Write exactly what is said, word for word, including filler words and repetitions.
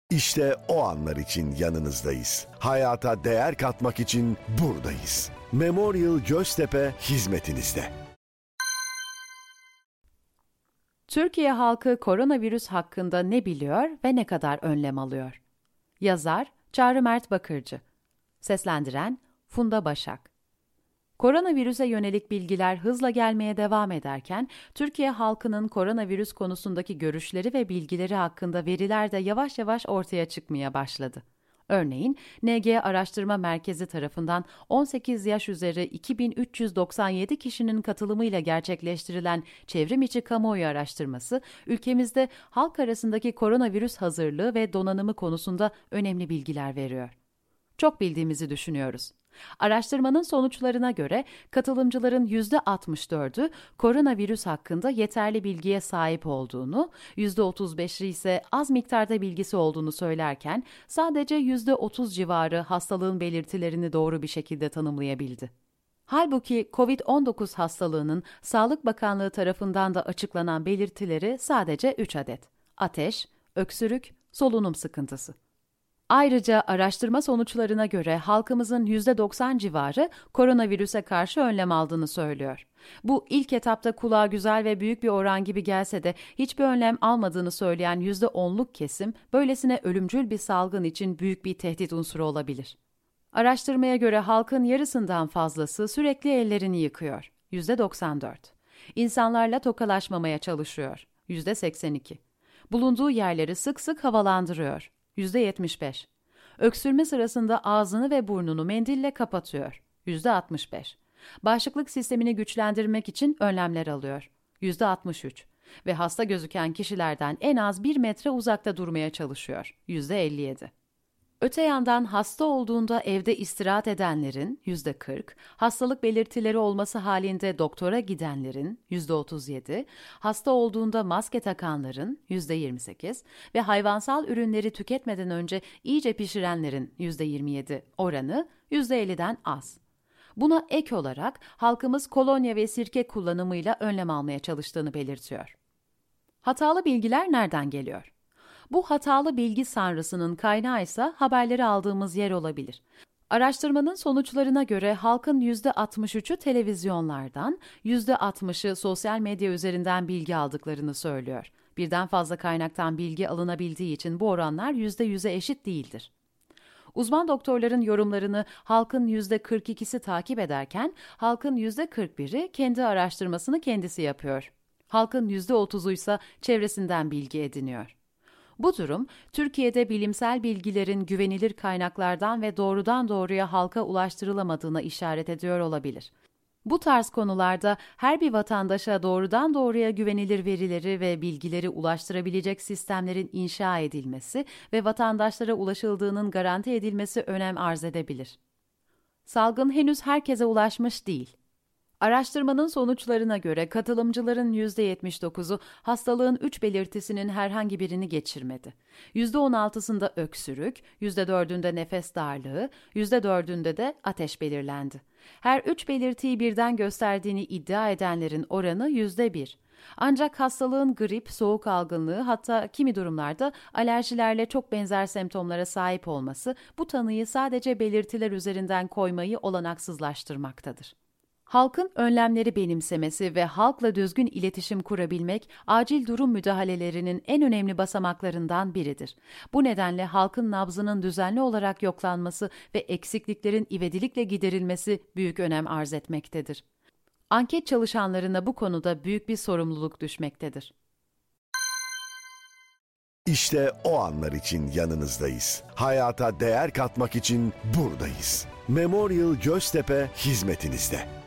İşte o anlar için yanınızdayız. Hayata değer katmak için buradayız. Memorial Göztepe hizmetinizde. Türkiye halkı koronavirüs hakkında ne biliyor ve ne kadar önlem alıyor? Yazar Çağrı Mert Bakırcı. Seslendiren Funda Başak. Koronavirüse yönelik bilgiler hızla gelmeye devam ederken, Türkiye halkının koronavirüs konusundaki görüşleri ve bilgileri hakkında veriler de yavaş yavaş ortaya çıkmaya başladı. Örneğin, N G Araştırma Merkezi tarafından on sekiz yaş üzeri iki bin üç yüz doksan yedi kişinin katılımıyla gerçekleştirilen çevrimiçi kamuoyu araştırması, ülkemizde halk arasındaki koronavirüs hazırlığı ve donanımı konusunda önemli bilgiler veriyor. Çok bildiğimizi düşünüyoruz. Araştırmanın sonuçlarına göre katılımcıların yüzde altmış dördü koronavirüs hakkında yeterli bilgiye sahip olduğunu, yüzde otuz beşi ise az miktarda bilgisi olduğunu söylerken sadece yüzde otuz civarı hastalığın belirtilerini doğru bir şekilde tanımlayabildi. Halbuki kovid on dokuz hastalığının Sağlık Bakanlığı tarafından da açıklanan belirtileri sadece üç adet: ateş, öksürük, solunum sıkıntısı. Ayrıca araştırma sonuçlarına göre halkımızın yüzde doksan civarı koronavirüse karşı önlem aldığını söylüyor. Bu ilk etapta kulağa güzel ve büyük bir oran gibi gelse de hiçbir önlem almadığını söyleyen yüzde onluk kesim, böylesine ölümcül bir salgın için büyük bir tehdit unsuru olabilir. Araştırmaya göre halkın yarısından fazlası sürekli ellerini yıkıyor. yüzde doksan dört. İnsanlarla tokalaşmamaya çalışıyor. yüzde seksen iki. Bulunduğu yerleri sık sık havalandırıyor. yüzde yetmiş beş. Öksürme sırasında ağzını ve burnunu mendille kapatıyor. yüzde altmış beş. Bağışıklık sistemini güçlendirmek için önlemler alıyor. yüzde altmış üç. Ve hasta gözüken kişilerden en az bir metre uzakta durmaya çalışıyor. yüzde elli yedi. Öte yandan hasta olduğunda evde istirahat edenlerin yüzde kırk, hastalık belirtileri olması halinde doktora gidenlerin yüzde otuz yedi, hasta olduğunda maske takanların yüzde yirmi sekiz ve hayvansal ürünleri tüketmeden önce iyice pişirenlerin yüzde yirmi yedi oranı yüzde elliden az. Buna ek olarak halkımız kolonya ve sirke kullanımıyla önlem almaya çalıştığını belirtiyor. Hatalı bilgiler nereden geliyor? Bu hatalı bilgi sarrısının kaynağı ise haberleri aldığımız yer olabilir. Araştırmanın sonuçlarına göre halkın yüzde altmış üçü televizyonlardan, yüzde altmışı sosyal medya üzerinden bilgi aldıklarını söylüyor. Birden fazla kaynaktan bilgi alınabildiği için bu oranlar yüzde yüze eşit değildir. Uzman doktorların yorumlarını halkın yüzde kırk ikisi takip ederken, halkın yüzde kırk biri kendi araştırmasını kendisi yapıyor. Halkın yüzde otuzu ise çevresinden bilgi ediniyor. Bu durum, Türkiye'de bilimsel bilgilerin güvenilir kaynaklardan ve doğrudan doğruya halka ulaştırılamadığına işaret ediyor olabilir. Bu tarz konularda her bir vatandaşa doğrudan doğruya güvenilir verileri ve bilgileri ulaştırabilecek sistemlerin inşa edilmesi ve vatandaşlara ulaşıldığının garanti edilmesi önem arz edebilir. Salgın henüz herkese ulaşmış değil. Araştırmanın sonuçlarına göre katılımcıların yüzde yetmiş dokuzu hastalığın üç belirtisinin herhangi birini geçirmedi. yüzde on altısında öksürük, yüzde dördünde nefes darlığı, yüzde dördünde de ateş belirlendi. Her üç belirtiyi birden gösterdiğini iddia edenlerin oranı yüzde bir. Ancak hastalığın grip, soğuk algınlığı, hatta kimi durumlarda alerjilerle çok benzer semptomlara sahip olması bu tanıyı sadece belirtiler üzerinden koymayı olanaksızlaştırmaktadır. Halkın önlemleri benimsemesi ve halkla düzgün iletişim kurabilmek, acil durum müdahalelerinin en önemli basamaklarından biridir. Bu nedenle halkın nabzının düzenli olarak yoklanması ve eksikliklerin ivedilikle giderilmesi büyük önem arz etmektedir. Anket çalışanlarına bu konuda büyük bir sorumluluk düşmektedir. İşte o anlar için yanınızdayız. Hayata değer katmak için buradayız. Memorial Göztepe hizmetinizde.